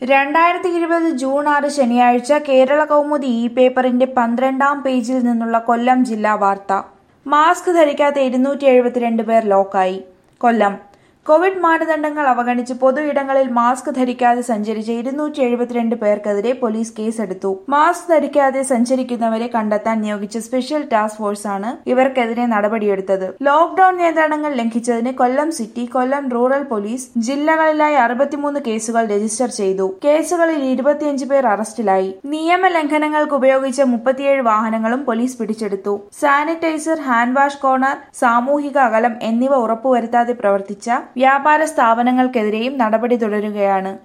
2020 June 6 ശനിയാഴ്ച കേരള കൗമുദി പേപ്പറിന്റെ 12-ാം പേജിൽ നിന്നുള്ള കൊല്ലം ജില്ലാ വാർത്ത. മാസ്ക് ധരിക്കാത്ത 272 പേർ ലോക്കായി. കൊല്ലം. കോവിഡ് മാനദണ്ഡങ്ങൾ അവഗണിച്ച് പൊതു ഇടങ്ങളിൽ മാസ്ക് ധരിക്കാതെ സഞ്ചരിച്ച 272 പേർക്കെതിരെ പോലീസ് കേസെടുത്തു. മാസ്ക് ധരിക്കാതെ സഞ്ചരിക്കുന്നവരെ കണ്ടെത്താൻ നിയോഗിച്ച സ്പെഷ്യൽ ടാസ്ക് ഫോഴ്സാണ് ഇവർക്കെതിരെ നടപടിയെടുത്തത്. ലോക്ഡൌൺ നിയന്ത്രണങ്ങൾ ലംഘിച്ചതിന് Kollam city, Kollam rural police ജില്ലകളിലായി 63 കേസുകൾ രജിസ്റ്റർ ചെയ്തു. കേസുകളിൽ 25 പേർ അറസ്റ്റിലായി. നിയമലംഘനങ്ങൾക്ക് ഉപയോഗിച്ച 37 വാഹനങ്ങളും പോലീസ് പിടിച്ചെടുത്തു. സാനിറ്റൈസർ, ഹാൻഡ് വാഷ് കോർണർ, സാമൂഹിക അകലം എന്നിവ ഉറപ്പുവരുത്താതെ പ്രവർത്തിച്ച വ്യാപാര സ്ഥാപനങ്ങൾക്കെതിരെയും നടപടി തുടരുകയാണ്.